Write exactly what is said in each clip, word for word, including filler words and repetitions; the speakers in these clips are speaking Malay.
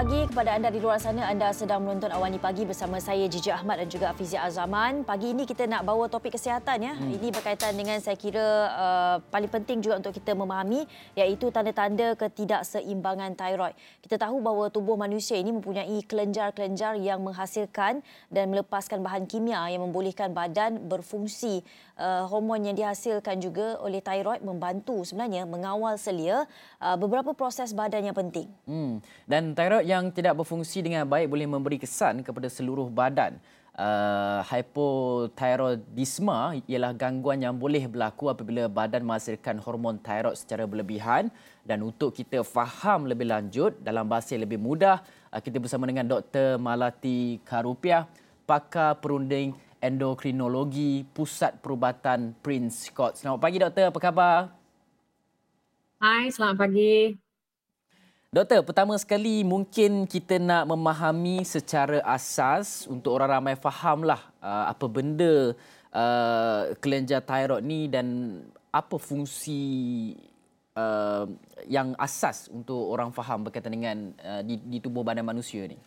pagi kepada anda di luar sana. Anda sedang menonton Awani Pagi bersama saya Jiji Ahmad dan juga Afizia Azaman. Pagi ini kita nak bawa topik kesihatan ya. Hmm. Ini berkaitan dengan saya kira uh, paling penting juga untuk kita memahami, iaitu tanda-tanda ketidakseimbangan tiroid. Kita tahu bahawa tubuh manusia ini mempunyai kelenjar-kelenjar yang menghasilkan dan melepaskan bahan kimia yang membolehkan badan berfungsi. Uh, hormon yang dihasilkan juga oleh tiroid membantu sebenarnya mengawal selia uh, beberapa proses badan yang penting. Hmm. Dan tiroid yang tidak berfungsi dengan baik boleh memberi kesan kepada seluruh badan. Uh, hypothyroidisme ialah gangguan yang boleh berlaku apabila badan menghasilkan hormon tiroid secara berlebihan. Dan untuk kita faham lebih lanjut dalam bahasa yang lebih mudah, uh, kita bersama dengan Doktor Malati Karupiah, pakar perunding endokrinologi Pusat Perubatan Prince Court. Selamat pagi doktor, apa khabar? Hai, selamat pagi. Doktor, pertama sekali mungkin kita nak memahami secara asas untuk orang ramai fahamlah uh, apa benda uh, kelenjar tiroid ni dan apa fungsi uh, yang asas untuk orang faham berkaitan dengan uh, di, di tubuh badan manusia ni.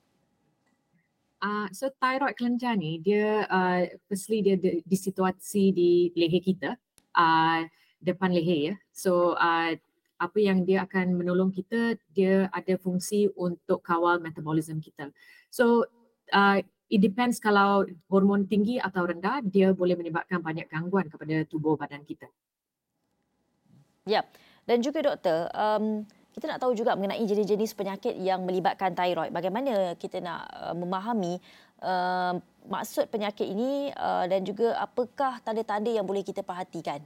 Uh, so thyroid kelenjar ni dia uh, firstly dia di, di situasi di leher kita, uh, depan leher ya. So uh, apa yang dia akan menolong kita, dia ada fungsi untuk kawal metabolism kita. So uh, it depends, kalau hormon tinggi atau rendah, dia boleh menyebabkan banyak gangguan kepada tubuh badan kita. Ya, dan juga doktor, um, kita nak tahu juga mengenai jenis-jenis penyakit yang melibatkan tiroid. Bagaimana kita nak uh, memahami uh, maksud penyakit ini uh, dan juga apakah tanda-tanda yang boleh kita perhatikan?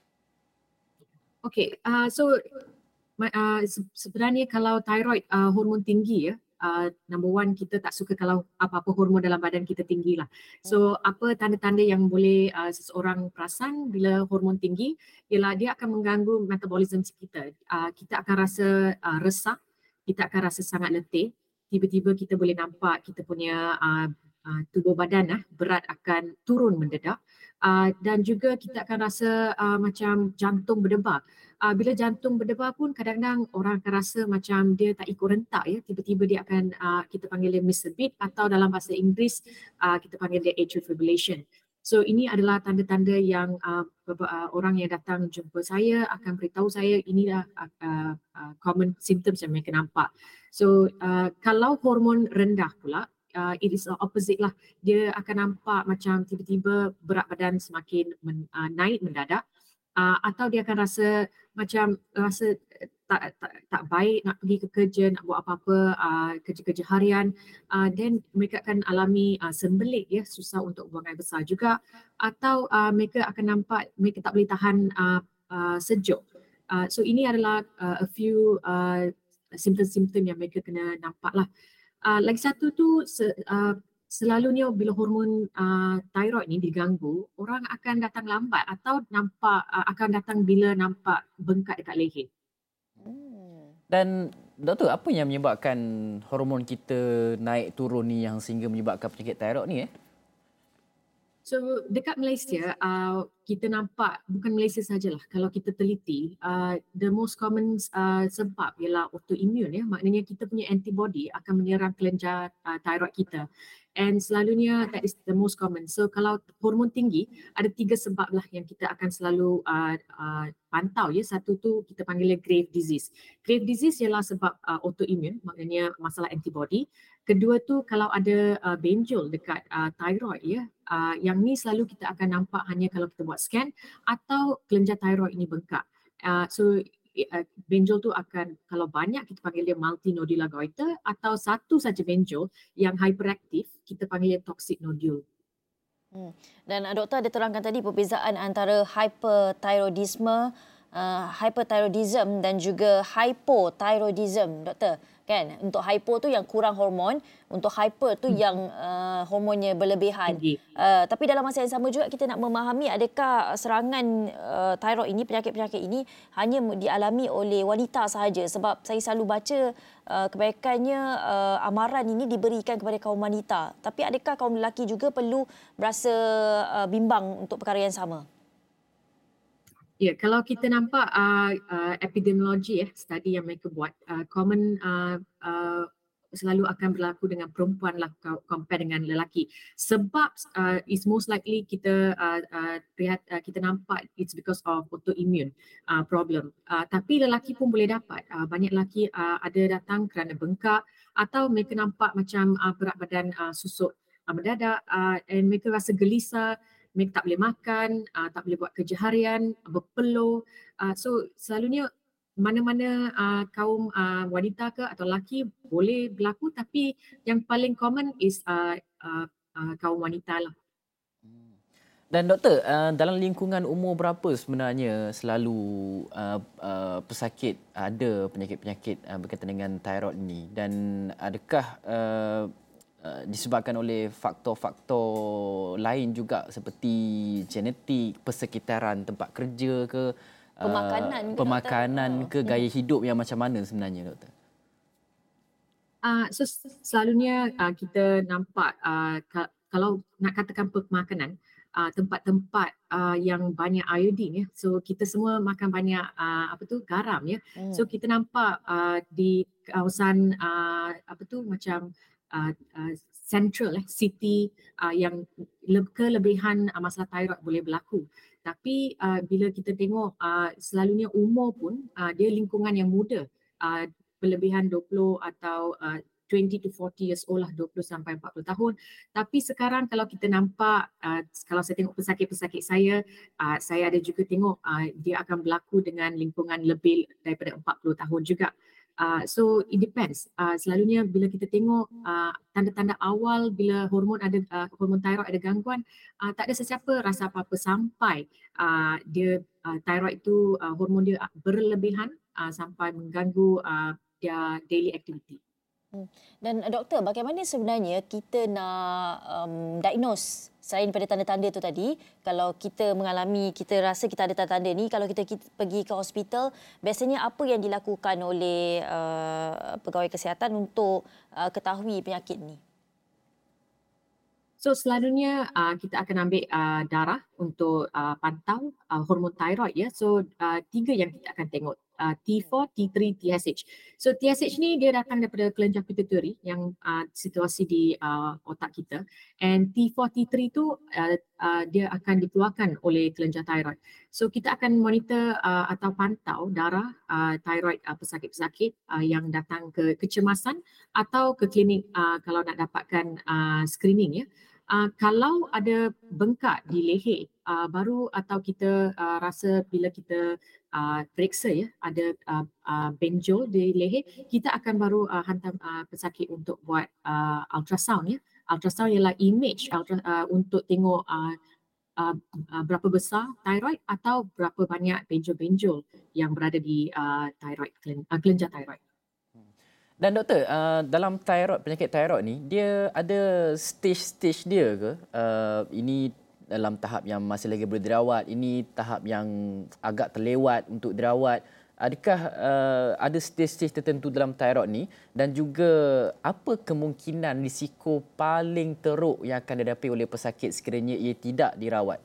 Okay, uh, so uh, sebenarnya kalau thyroid uh, hormon tinggi ya, uh, number one kita tak suka kalau apa-apa hormon dalam badan kita tinggi lah. So apa tanda-tanda yang boleh uh, seseorang perasan bila hormon tinggi ialah dia akan mengganggu metabolism kita. Uh, kita akan rasa uh, resah, kita akan rasa sangat letih. Tiba-tiba kita boleh nampak kita punya uh, uh, tubuh badan uh, berat akan turun mendadak. Uh, dan juga kita akan rasa uh, macam jantung berdebar. Uh, bila jantung berdebar pun kadang-kadang orang akan rasa macam dia tak ikut rentak ya. Tiba-tiba dia akan, uh, kita panggil dia miss a beat, atau dalam bahasa Inggeris uh, kita panggil dia atrial fibrillation. So ini adalah tanda-tanda yang uh, uh, orang yang datang jumpa saya akan beritahu saya inilah uh, uh, uh, common symptoms yang mereka nampak. So uh, kalau hormon rendah pula, Uh, it is opposite lah. Dia akan nampak macam tiba-tiba berat badan semakin men, uh, naik mendadak, uh, atau dia akan rasa macam rasa tak, tak, tak baik nak pergi ke kerja, nak buat apa-apa, uh, kerja-kerja harian. Uh, then mereka akan alami uh, sembelit ya, susah untuk buang air besar juga, atau uh, mereka akan nampak mereka tak boleh tahan uh, uh, sejuk. Uh, so ini adalah uh, a few uh, simptom-simptom yang mereka kena nampak lah. Uh, lagi satu tu se, uh, selalunya bila hormon uh, thyroid ni diganggu, orang akan datang lambat atau nampak uh, akan datang bila nampak bengkak dekat leher. Dan doktor, apa yang menyebabkan hormon kita naik turun ni yang sehingga menyebabkan penyakit thyroid ni eh? So dekat Malaysia, uh, kita nampak, bukan Malaysia sajalah, kalau kita teliti, uh, the most common uh, sebab ialah autoimmune ya, maknanya kita punya antibody akan menyerang kelenjar uh, thyroid kita. And selalunya that is the most common. So kalau hormon tinggi, ada tiga sebab lah yang kita akan selalu uh, uh, pantau ya. Satu tu kita panggil grave disease. Grave disease ialah sebab uh, autoimmune, maknanya masalah antibody. Kedua tu kalau ada uh, benjol dekat uh, thyroid ya, uh, yang ni selalu kita akan nampak hanya kalau kita buat scan atau kelenjar thyroid ini bengkak. Uh, so uh, benjol tu akan, kalau banyak kita panggil dia multinodular goiter, atau satu saja benjol yang hyperaktif kita panggil dia toxic nodule. Hmm. Dan uh, doktor ada terangkan tadi perbezaan antara hyperthyroidisme, uh, hyperthyroidism dan juga hypothyroidism, doktor. Kan, untuk hypo tu yang kurang hormon, untuk hyper tu hmm. yang uh, hormonnya berlebihan. Uh, tapi dalam masa yang sama juga kita nak memahami adakah serangan uh, thyroid ini, penyakit-penyakit ini hanya dialami oleh wanita sahaja, sebab saya selalu baca uh, kebanyakannya uh, amaran ini diberikan kepada kaum wanita. Tapi adakah kaum lelaki juga perlu berasa uh, bimbang untuk perkara yang sama? Ya, yeah, kalau kita nampak uh, uh, epidemiologi ya, study yang mereka buat, uh, common uh, uh, selalu akan berlaku dengan perempuan lah compare dengan lelaki. Sebab uh, it's most likely kita uh, uh, lihat uh, kita nampak it's because of autoimmune uh, problem. Uh, tapi lelaki pun boleh dapat. Uh, banyak lelaki uh, ada datang kerana bengkak atau mereka nampak macam uh, berat badan uh, susut uh, mendadak uh, and mereka rasa gelisah, mereka tak boleh makan, uh, tak boleh buat kerja harian, berpeluh. Uh, so selalunya mana-mana uh, kaum uh, wanita ke atau lelaki boleh berlaku, tapi yang paling common is uh, uh, uh, kaum wanita lah. Dan doktor, uh, dalam lingkungan umur berapa sebenarnya selalu uh, uh, pesakit ada penyakit-penyakit uh, berkaitan dengan thyroid ini, dan adakah uh, uh, disebabkan oleh faktor-faktor lain juga seperti genetik, persekitaran tempat kerja ke, Pemakanan ke, uh, pemakanan doktor? ke, gaya hidup yang macam mana sebenarnya, doktor? Uh, so selalunya uh, kita nampak uh, ka- kalau nak katakan pemakanan, uh, tempat-tempat uh, yang banyak iodine ya. So kita semua makan banyak uh, apa tu garam ya. Hmm. So kita nampak uh, di kawasan uh, apa tu macam uh, uh, central eh city uh, yang le- kelebihan uh, masalah thyroid boleh berlaku. Tapi uh, bila kita tengok uh, selalunya umur pun uh, dia lingkungan yang muda. Uh, berlebihan dua puluh atau uh, twenty to forty years old lah, dua puluh sampai empat puluh tahun. Tapi sekarang kalau kita nampak, uh, kalau saya tengok pesakit-pesakit saya, uh, saya ada juga tengok uh, dia akan berlaku dengan lingkungan lebih daripada empat puluh tahun juga. Uh, so it depends. Uh, selalunya bila kita tengok uh, tanda-tanda awal bila hormon ada uh, hormon thyroid ada gangguan, uh, tak ada sesiapa rasa apa-apa sampai uh, dia uh, thyroid itu uh, hormon dia berlebihan uh, sampai mengganggu uh, dia daily activity. Hmm. Dan uh, doktor, bagaimana sebenarnya kita nak um, diagnose selain daripada tanda-tanda itu tadi? Kalau kita mengalami, kita rasa kita ada tanda-tanda ni, kalau kita, kita pergi ke hospital, biasanya apa yang dilakukan oleh uh, pegawai kesihatan untuk uh, ketahui penyakit ni? So selalunya uh, kita akan ambil uh, darah untuk uh, pantau uh, hormon thyroid ya. So uh, tiga yang kita akan tengok, uh, T four, T three, T S H. So T S H ni dia datang daripada kelenjar pituitary yang uh, situasi di uh, otak kita, and T four, T three tu uh, uh, dia akan dikeluarkan oleh kelenjar thyroid. So kita akan monitor uh, atau pantau darah uh, thyroid uh, pesakit-pesakit uh, yang datang ke kecemasan atau ke klinik uh, kalau nak dapatkan uh, screening ya. Uh, kalau ada bengkak di leher, uh, baru atau kita uh, rasa bila kita uh, periksa ya ada uh, uh, benjol di leher, kita akan baru uh, hantar uh, pesakit untuk buat uh, ultrasound ya. Ultrasound ialah image ultra, uh, untuk tengok uh, uh, uh, berapa besar thyroid atau berapa banyak benjol-benjol yang berada di uh, thyroid, uh, kelenjar thyroid. Dan doktor, uh, dalam thyroid, penyakit thyroid ni, dia ada stage-stage dia ke? Uh, ini dalam tahap yang masih lagi boleh dirawat, ini tahap yang agak terlewat untuk dirawat. Adakah uh, ada stage-stage tertentu dalam thyroid ni, dan juga apa kemungkinan risiko paling teruk yang akan dihadapi oleh pesakit sekiranya ia tidak dirawat?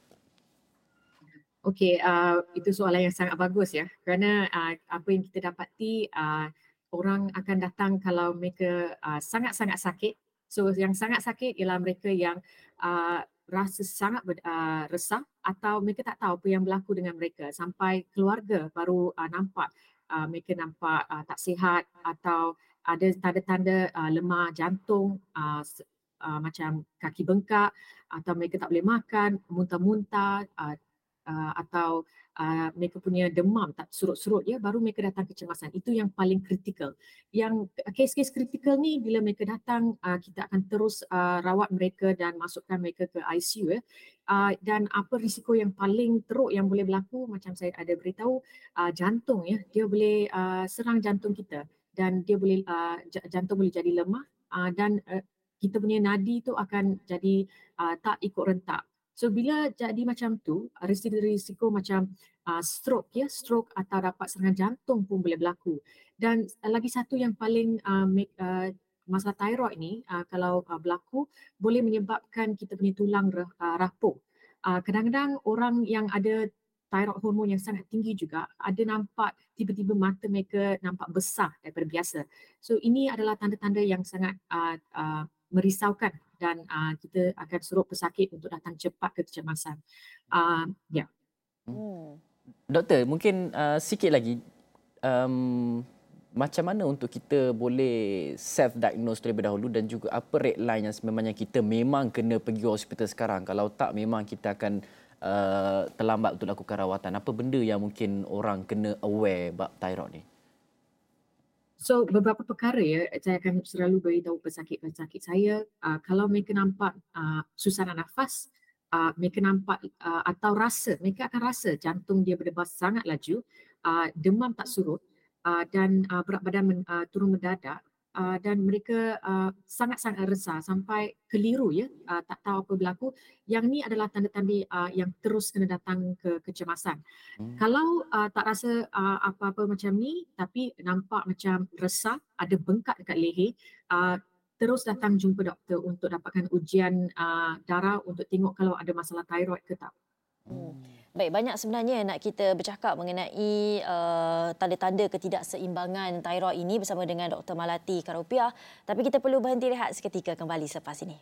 Okey, uh, itu soalan yang sangat bagus ya. Kerana uh, apa yang kita dapati, uh, orang akan datang kalau mereka uh, sangat-sangat sakit. So yang sangat sakit ialah mereka yang uh, rasa sangat ber, uh, resah atau mereka tak tahu apa yang berlaku dengan mereka, sampai keluarga baru uh, nampak uh, mereka nampak uh, tak sihat atau ada tanda-tanda uh, lemah jantung, uh, uh, macam kaki bengkak atau mereka tak boleh makan, muntah-muntah, uh, uh, atau uh, mereka punya demam tak surut-surut ya, baru mereka datang kecemasan. Itu yang paling kritikal. Yang kes-kes kritikal ni bila mereka datang, uh, kita akan terus uh, rawat mereka dan masukkan mereka ke I C U ya. Uh, dan apa risiko yang paling teruk yang boleh berlaku, macam saya ada beritahu, uh, jantung ya, dia boleh uh, serang jantung kita dan dia boleh uh, jantung boleh jadi lemah, uh, dan uh, kita punya nadi tu akan jadi uh, tak ikut rentak. So bila jadi macam tu, risiko-risiko macam uh, stroke ya, stroke atau dapat serangan jantung pun boleh berlaku. Dan uh, lagi satu yang paling uh, make, uh, masalah thyroid ni uh, kalau uh, berlaku boleh menyebabkan kita punya tulang uh, rapuh. Uh, kadang-kadang orang yang ada thyroid hormon yang sangat tinggi juga, ada nampak tiba-tiba mata mereka nampak besar daripada biasa. So ini adalah tanda-tanda yang sangat uh, uh, merisaukan dan uh, kita akan suruh pesakit untuk datang cepat ke kecemasan. Uh, ya. Yeah. Hmm. Doktor, mungkin uh, sikit lagi, um, macam mana untuk kita boleh self-diagnose terlebih dahulu dan juga apa red line yang sememangnya kita memang kena pergi hospital sekarang. Kalau tak, memang kita akan uh, terlambat untuk lakukan rawatan. Apa benda yang mungkin orang kena aware bab thyroid ni? So beberapa perkara ya, saya akan selalu beritahu pesakit-pesakit saya, uh, kalau mereka nampak uh, susaran nafas, uh, mereka nampak uh, atau rasa, mereka akan rasa jantung dia berdebar sangat laju, uh, demam tak surut, uh, dan uh, berat badan men, uh, turun mendadak, uh, dan mereka uh, sangat-sangat resah sampai keliru ya, uh, tak tahu apa berlaku. Yang ni adalah tanda-tanda uh, yang terus kena datang ke kecemasan. Hmm. Kalau uh, tak rasa uh, apa-apa macam ni tapi nampak macam resah, ada bengkak dekat leher, uh, terus datang jumpa doktor untuk dapatkan ujian uh, darah untuk tengok kalau ada masalah thyroid ke tak. Hmm. Baik, banyak sebenarnya nak kita bercakap mengenai uh, tanda-tanda ketidakseimbangan thyroid ini bersama dengan Doktor Malati Karupiah, tapi kita perlu berhenti rehat seketika, kembali selepas ini.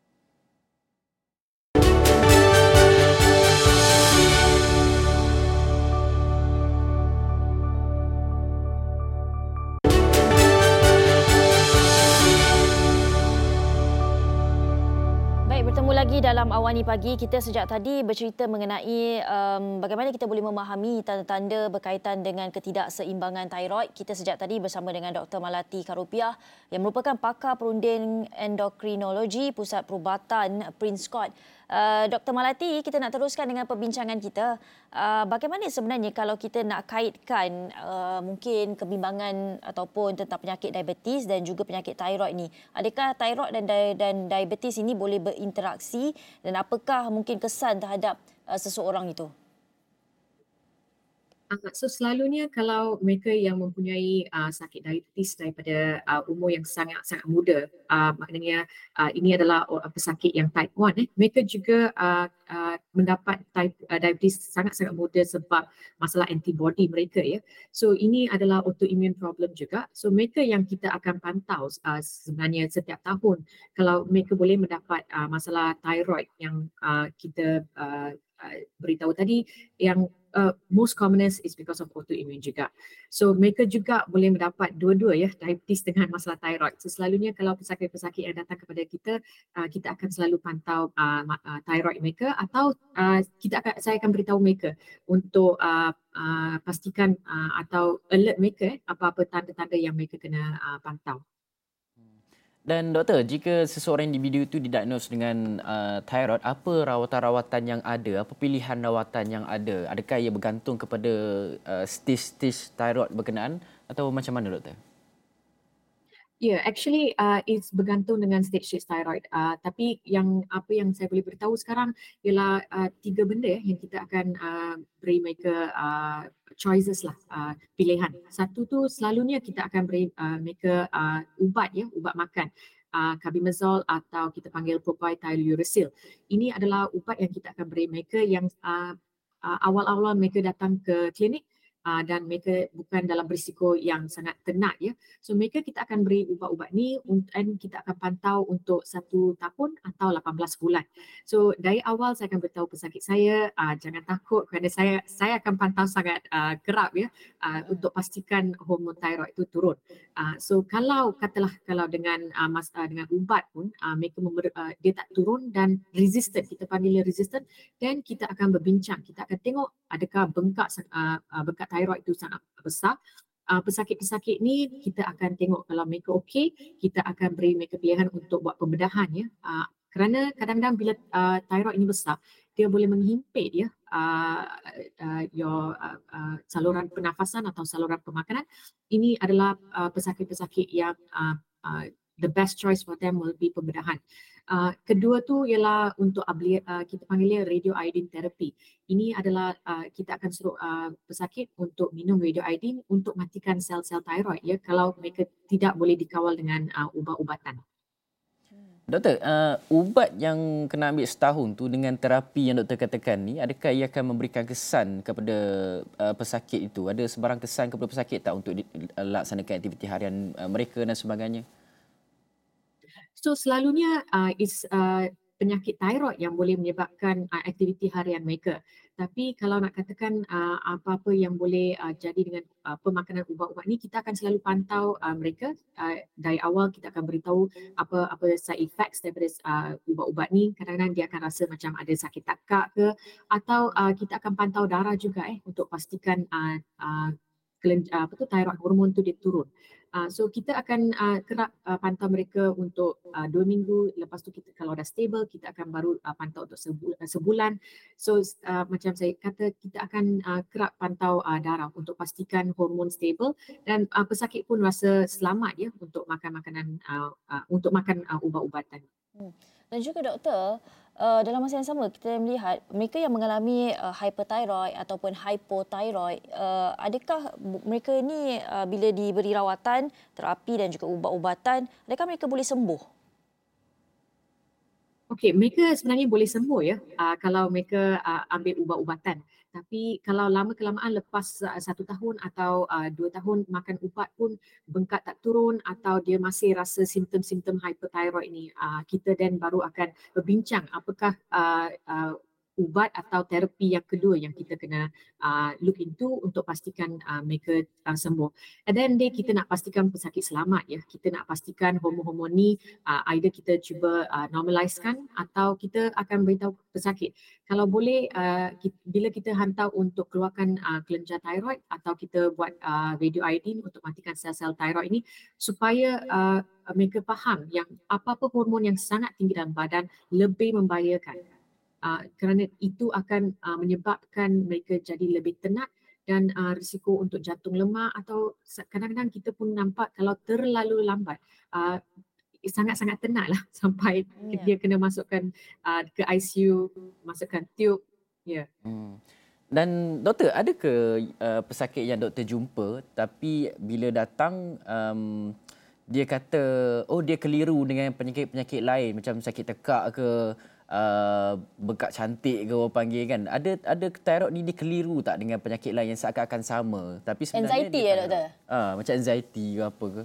Bertemu lagi dalam Awani Pagi. Kita sejak tadi bercerita mengenai um, bagaimana kita boleh memahami tanda-tanda berkaitan dengan ketidakseimbangan thyroid. Kita sejak tadi bersama dengan Doktor Malati Karupiah yang merupakan pakar perunding endokrinologi Pusat Perubatan Prince Court. Uh, Doktor Malati, kita nak teruskan dengan perbincangan kita. Uh, bagaimana sebenarnya kalau kita nak kaitkan uh, mungkin kebimbangan ataupun tentang penyakit diabetes dan juga penyakit thyroid ni? Adakah thyroid dan, dan diabetes ini boleh berinteraksi dan apakah mungkin kesan terhadap uh, seseorang itu? Uh, so selalunya kalau mereka yang mempunyai uh, sakit diabetes daripada uh, umur yang sangat-sangat muda, uh, maknanya uh, ini adalah uh, pesakit yang type one, eh, mereka juga uh, uh, mendapat type uh, diabetes sangat-sangat muda sebab masalah antibody mereka ya. So ini adalah autoimmune problem juga. So mereka yang kita akan pantau uh, sebenarnya setiap tahun kalau mereka boleh mendapat uh, masalah thyroid yang uh, kita uh, uh, beritahu tadi, yang Uh, most commonest is because of autoimmune juga. So mereka juga boleh mendapat dua-dua ya, diabetes dengan masalah thyroid. So selalunya kalau pesakit-pesakit yang datang kepada kita, uh, kita akan selalu pantau uh, uh, thyroid mereka, atau uh, kita akan, saya akan beritahu mereka untuk uh, uh, pastikan uh, atau alert mereka eh, apa-apa tanda-tanda yang mereka kena uh, pantau. Dan doktor, jika seseorang individu itu didiagnos dengan uh, thyroid, apa rawatan-rawatan yang ada? Apa pilihan rawatan yang ada? Adakah ia bergantung kepada uh, stage-stage thyroid berkenaan atau macam mana doktor? Ya, yeah, actually uh, it's bergantung dengan stage thyroid. Uh, tapi yang apa yang saya boleh beritahu sekarang ialah uh, tiga benda eh, yang kita akan uh, beri mereka uh, choices lah, uh, pilihan. Satu tu selalunya kita akan beri uh, mereka uh, ubat ya, ubat makan. Uh, carbimazole atau kita panggil propylthiouracil. Ini adalah ubat yang kita akan beri mereka yang uh, uh, awal-awal mereka datang ke klinik. Uh, dan mereka bukan dalam berisiko yang sangat tenat ya. So mereka kita akan beri ubat-ubat ni dan kita akan pantau untuk satu tahun atau lapan belas bulan. So dari awal saya akan beritahu pesakit saya, uh, jangan takut kerana saya saya akan pantau sangat uh, kerap ya, uh, untuk pastikan hormon thyroid itu turun. Uh, so kalau katalah kalau dengan uh, mas, uh, dengan ubat pun uh, mereka member, uh, dia tak turun dan resistant, kita panggil resistant, dan kita akan berbincang, kita akan tengok adakah bengkak uh, uh, bengkak thyroid itu sangat besar. Uh, pesakit-pesakit ni kita akan tengok kalau mereka okey, kita akan beri mereka pilihan untuk buat pembedahan ya. Uh, kerana kadang-kadang bila uh, thyroid ini besar, dia boleh menghimpit ya uh, uh, your uh, uh, saluran pernafasan atau saluran pemakanan. Ini adalah uh, pesakit-pesakit yang uh, uh, the best choice for them will be pembedahan. Uh, kedua tu ialah untuk abli, uh, kita panggilnya radioiodine therapy. Ini adalah uh, kita akan suruh uh, pesakit untuk minum radioiodine untuk matikan sel-sel thyroid ya, kalau mereka tidak boleh dikawal dengan uh, ubat-ubatan. Doktor, uh, ubat yang kena ambil setahun tu dengan terapi yang doktor katakan ni, adakah ia akan memberikan kesan kepada uh, pesakit itu? Ada sebarang kesan kepada pesakit tak untuk laksanakan aktiviti harian uh, mereka dan sebagainya? So selalunya uh, is uh, penyakit thyroid yang boleh menyebabkan uh, aktiviti harian mereka. Tapi kalau nak katakan uh, apa-apa yang boleh uh, jadi dengan uh, pemakanan ubat-ubat ni, kita akan selalu pantau uh, mereka. Uh, dari awal kita akan beritahu apa-apa side effects daripada uh, ubat-ubat ni. Kadang-kadang dia akan rasa macam ada sakit takak ke, atau uh, kita akan pantau darah juga eh untuk pastikan uh, uh, kelen- uh, apa tu thyroid hormon tu dia turun. Uh, so kita akan uh, kerap uh, pantau mereka untuk uh, dua minggu. Lepas tu kita kalau dah stable, kita akan baru uh, pantau untuk sebulan. sebulan. So uh, macam saya kata, kita akan uh, kerap pantau uh, darah untuk pastikan hormon stable, dan uh, pesakit pun rasa selamat ya untuk makan makanan uh, uh, untuk makan uh, ubat-ubatan. Hmm. Dan juga doktor, uh, dalam masa yang sama kita melihat mereka yang mengalami uh, hyperthyroid ataupun hypothyroid, uh, adakah mereka ini uh, bila diberi rawatan, terapi dan juga ubat-ubatan, adakah mereka boleh sembuh? Okey, mereka sebenarnya boleh sembuh ya uh, kalau mereka uh, ambil ubat-ubatan. Tapi kalau lama-kelamaan lepas uh, satu tahun atau uh, dua tahun makan ubat pun bengkak tak turun, atau dia masih rasa simptom-simptom hyperthyroid ini, uh, kita dan baru akan berbincang apakah uh, uh, ubat atau terapi yang kedua yang kita kena uh, look into untuk pastikan uh, mereka uh, sembuh. And then day kita nak pastikan pesakit selamat ya. Kita nak pastikan hormon-hormon ni uh, either kita cuba uh, normalizekan, atau kita akan beritahu pesakit kalau boleh uh, kita, bila kita hantar untuk keluarkan uh, kelenjar thyroid, atau kita buat uh, radio iodine untuk matikan sel-sel thyroid ini, supaya uh, mereka faham yang apa-apa hormon yang sangat tinggi dalam badan lebih membahayakan. Uh, kerana itu akan uh, menyebabkan mereka jadi lebih tenat, dan uh, risiko untuk jantung lemah, atau kadang-kadang kita pun nampak kalau terlalu lambat uh, sangat-sangat tenat lah sampai Ya. dia kena masukkan uh, ke I C U, masukkan tube. Ya. Yeah. Hmm. Dan doktor, ada ke uh, pesakit yang doktor jumpa tapi bila datang um, dia kata oh dia keliru dengan penyakit-penyakit lain macam sakit tekak ke, uh, bengkak cantik ke orang panggil kan. Ada ada thyroid ni dia keliru tak dengan penyakit lain yang seakan-akan sama tapi sebenarnya Anxiety dia ya thyroid? doktor? Ah, macam anxiety ke apa ke?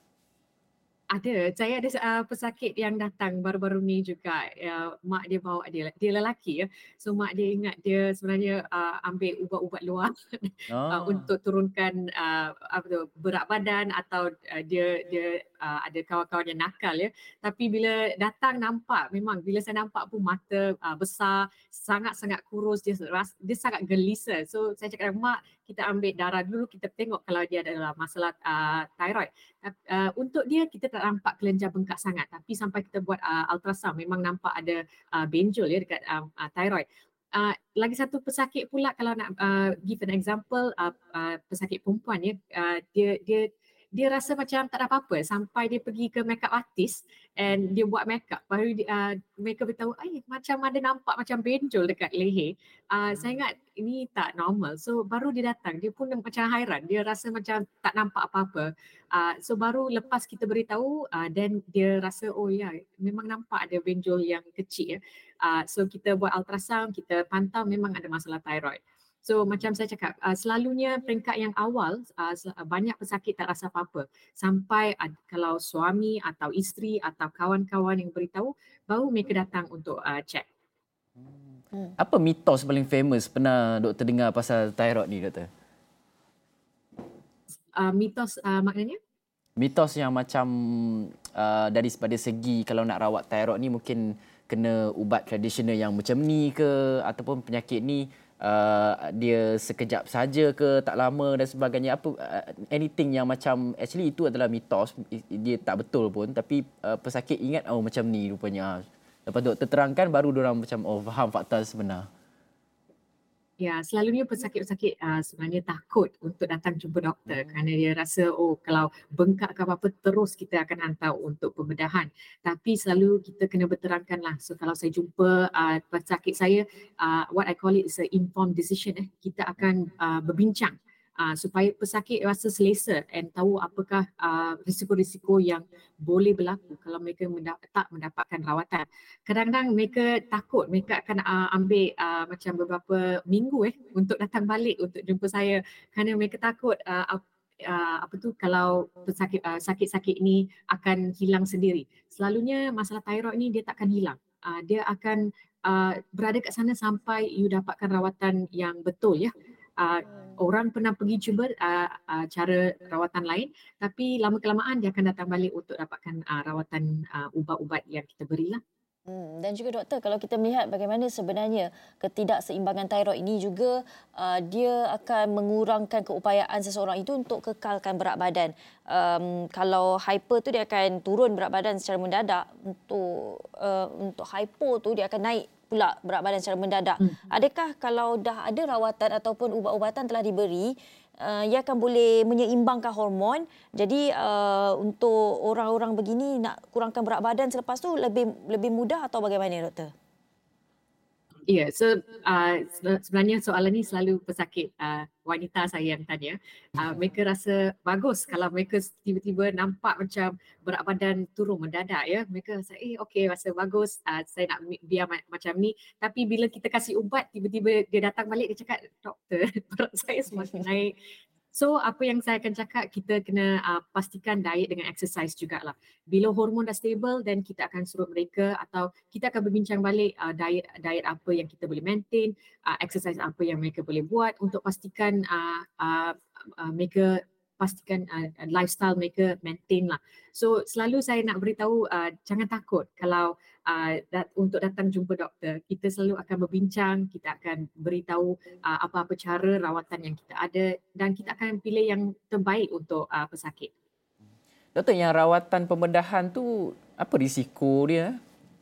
Ada, saya ada uh, pesakit yang datang baru-baru ni juga. Uh, mak dia bawa dia, dia lelaki ya. So mak dia ingat dia sebenarnya uh, ambil ubat-ubat luar uh, Oh. untuk turunkan uh, apa tu, berat badan, atau uh, dia dia uh, ada kawan-kawan yang nakal ya. Tapi bila datang nampak, memang bila saya nampak pun mata uh, besar, sangat-sangat kurus, dia dia sangat gelisah. So saya cakap, mak, kita ambil darah dulu, kita tengok kalau dia ada masalah uh, thyroid. Uh, untuk dia kita tak nampak kelenjar bengkak sangat, tapi sampai kita buat uh, ultrasound memang nampak ada uh, benjol ya dekat uh, uh, thyroid. Uh, lagi satu pesakit pula, kalau nak uh, give an example, uh, uh, pesakit perempuan ya, uh, dia dia dia rasa macam tak ada apa-apa sampai dia pergi ke makeup artist and dia buat makeup, baru dia, uh, mereka beritahu, eh macam ada nampak macam benjol dekat leher. Uh, saya ingat ini tak normal. So baru dia datang, dia pun macam hairan, dia rasa macam tak nampak apa-apa. Uh, so baru lepas kita beritahu, uh, then dia rasa oh ya, memang nampak ada benjol yang kecil ya. Uh, so kita buat ultrasound, kita pantau memang ada masalah thyroid. So macam saya cakap, uh, selalunya peringkat yang awal uh, banyak pesakit tak rasa apa-apa. Sampai uh, kalau suami atau isteri atau kawan-kawan yang beritahu, baru mereka datang untuk uh, check. Hmm. Apa mitos paling famous pernah doktor dengar pasal thyroid ni doktor? Uh, mitos uh, maknanya? Mitos yang macam uh, dari pada segi kalau nak rawat thyroid ni mungkin kena ubat tradisional yang macam ni ke, ataupun penyakit ni uh, dia sekejap saja ke, tak lama dan sebagainya. Apa uh, anything yang macam actually itu adalah mitos, dia tak betul pun, tapi uh, pesakit ingat oh macam ni rupanya. Lepas doktor terangkan baru diorang macam oh faham fakta sebenar. Ya, selalunya pesakit-pesakit uh, sebenarnya takut untuk datang jumpa doktor kerana dia rasa oh kalau bengkak ke apa-apa terus kita akan hantar untuk pembedahan. Tapi selalu kita kena berterangkan lah. So kalau saya jumpa uh, pesakit saya, uh, what I call it is a informed decision. Eh. Kita akan uh, berbincang uh, supaya pesakit rasa selesa and tahu apakah uh, risiko-risiko yang boleh berlaku kalau mereka mendap- tak mendapatkan rawatan. Kadang-kadang mereka takut, mereka akan uh, ambil uh, macam beberapa minggu eh untuk datang balik untuk jumpa saya kerana mereka takut uh, uh, apa tu kalau pesakit uh, sakit-sakit ini akan hilang sendiri. Selalunya masalah thyroid ni dia takkan hilang. Uh, dia akan uh, berada kat sana sampai you dapatkan rawatan yang betul ya. Uh, orang pernah pergi cuba uh, uh, cara rawatan lain tapi lama kelamaan dia akan datang balik untuk dapatkan uh, rawatan uh, ubat-ubat yang kita berilah. Hmm, dan juga doktor, kalau kita melihat bagaimana sebenarnya ketidakseimbangan thyroid ini juga uh, dia akan mengurangkan keupayaan seseorang itu untuk kekalkan berat badan. Um, kalau hyper tu dia akan turun berat badan secara mendadak, untuk uh, untuk hypo tu dia akan naik pula berat badan secara mendadak. Hmm. Adakah kalau dah ada rawatan ataupun ubat-ubatan telah diberi, uh, ia akan boleh menyeimbangkan hormon. Jadi uh, untuk orang-orang begini nak kurangkan berat badan selepas tu lebih lebih mudah atau bagaimana, doktor? Ya, yeah, so uh, sebenarnya soalan ni selalu pesakit uh, wanita saya yang tanya. Uh, mereka rasa bagus kalau mereka tiba-tiba nampak macam berat badan turun mendadak ya. Mereka rasa eh okey, rasa bagus, uh, saya nak biar ma- macam ni. Tapi bila kita kasih ubat, tiba-tiba dia datang balik, dia cakap, doktor, berat saya semakin naik. So apa yang saya akan cakap, kita kena uh, pastikan diet dengan exercise jugalah. Bila hormon dah stable, then kita akan suruh mereka atau kita akan berbincang balik uh, diet diet apa yang kita boleh maintain, uh, exercise apa yang mereka boleh buat untuk pastikan uh, uh, uh, mereka pastikan uh, lifestyle mereka maintain lah. So selalu saya nak beritahu uh, jangan takut kalau uh, dat- untuk datang jumpa doktor. Kita selalu akan berbincang, kita akan beritahu uh, apa-apa cara rawatan yang kita ada dan kita akan pilih yang terbaik untuk uh, pesakit. Doktor, yang rawatan pembedahan tu apa risiko dia?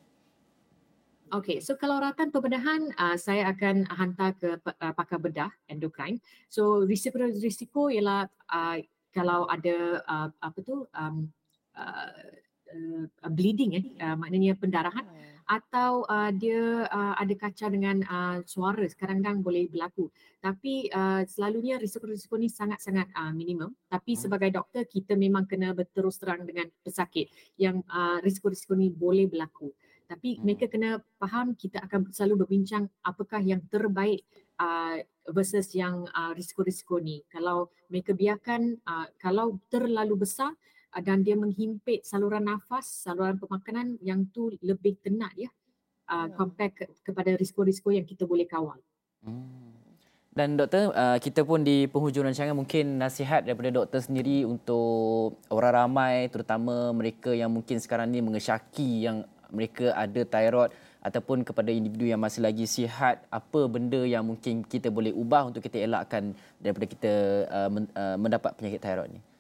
Okay, so kalau rawatan pembedahan, uh, saya akan hantar ke uh, pakar bedah endocrine. So risiko-risiko ialah uh, kalau ada uh, apa tu um, uh, uh, bleeding eh, uh, maknanya pendarahan atau uh, dia uh, ada kacau dengan uh, suara, kadang-kadang boleh berlaku. Tapi uh, selalunya risiko-risiko ni sangat-sangat uh, minimum. Tapi sebagai doktor kita memang kena berterus terang dengan pesakit yang uh, risiko-risiko ni boleh berlaku. Tapi mereka kena faham kita akan selalu berbincang apakah yang terbaik uh, versus yang uh, risiko-risiko ni. Kalau mereka biarkan, uh, kalau terlalu besar uh, dan dia menghimpit saluran nafas, saluran pemakanan, yang tu lebih tenat ya uh, compare ke, kepada risiko-risiko yang kita boleh kawal. Hmm. Dan doktor, uh, kita pun di penghujung rancangan, mungkin nasihat daripada doktor sendiri untuk orang ramai, terutama mereka yang mungkin sekarang ni mengesyaki yang mereka ada thyroid, ataupun kepada individu yang masih lagi sihat, apa benda yang mungkin kita boleh ubah untuk kita elakkan daripada kita uh, men, uh, mendapat penyakit thyroid ni?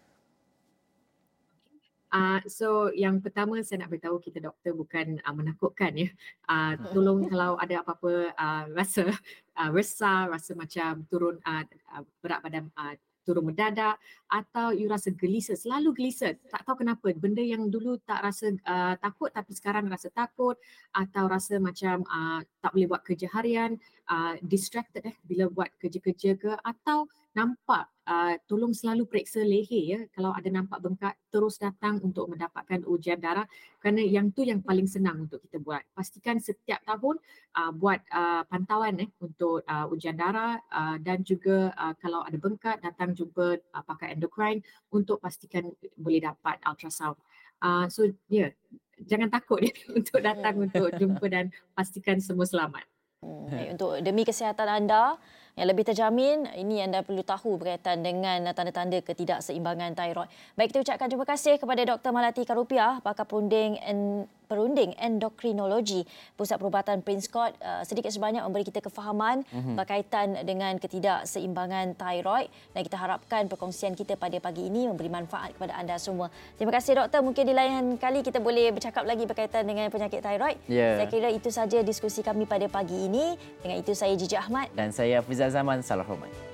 Uh, so yang pertama saya nak beritahu kita doktor bukan uh, menakutkan ya. Uh, tolong kalau ada apa-apa uh, rasa uh, resah, rasa macam turun uh, berat badan uh, turun mendadak atau you rasa gelisah, selalu gelisah, tak tahu kenapa, benda yang dulu tak rasa uh, takut tapi sekarang rasa takut atau rasa macam uh, tak boleh buat kerja harian, uh, distracted eh bila buat kerja-kerja ke, atau nampak, uh, tolong selalu periksa leher ya. Kalau ada nampak bengkak, terus datang untuk mendapatkan ujian darah kerana yang tu yang paling senang untuk kita buat. Pastikan setiap tahun uh, buat uh, pantauan eh untuk uh, ujian darah uh, dan juga uh, kalau ada bengkak datang jumpa uh, pakar endocrine untuk pastikan boleh dapat ultrasound. Uh, so ya, yeah, jangan takut ya untuk datang untuk jumpa dan pastikan semua selamat. Hmm, baik, untuk demi kesihatan anda yang lebih terjamin, ini anda perlu tahu berkaitan dengan tanda-tanda ketidakseimbangan thyroid. Baik, kita ucapkan terima kasih kepada Doktor Malati Karupiah, pakar perunding en, perunding endokrinologi Pusat Perubatan Prince Court, uh, sedikit sebanyak memberi kita kefahaman mm-hmm. berkaitan dengan ketidakseimbangan thyroid, dan kita harapkan perkongsian kita pada pagi ini memberi manfaat kepada anda semua. Terima kasih doktor. Mungkin di lain kali kita boleh bercakap lagi berkaitan dengan penyakit thyroid. Yeah. Saya kira itu saja diskusi kami pada pagi ini. Dengan itu saya Jiji Ahmad dan saya Fizal Zaman. Salam hormat.